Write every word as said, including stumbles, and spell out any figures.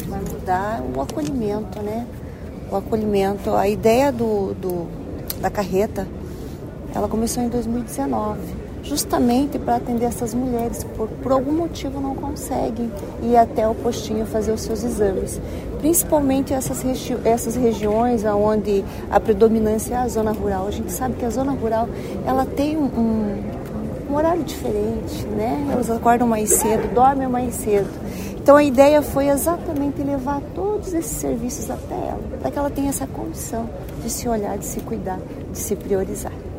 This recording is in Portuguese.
vai mudar o acolhimento, né? O acolhimento, a ideia do, do, da carreta, ela começou em dois mil e dezenove, justamente para atender essas mulheres que por, por algum motivo não conseguem ir até o postinho fazer os seus exames. Principalmente essas, regi- essas regiões onde a predominância é a zona rural. A gente sabe que a zona rural ela tem um, um, um horário diferente, né? Elas acordam mais cedo, dormem mais cedo. Então a ideia foi exatamente levar todos esses serviços até ela, para que ela tenha essa condição de se olhar, de se cuidar, de se priorizar.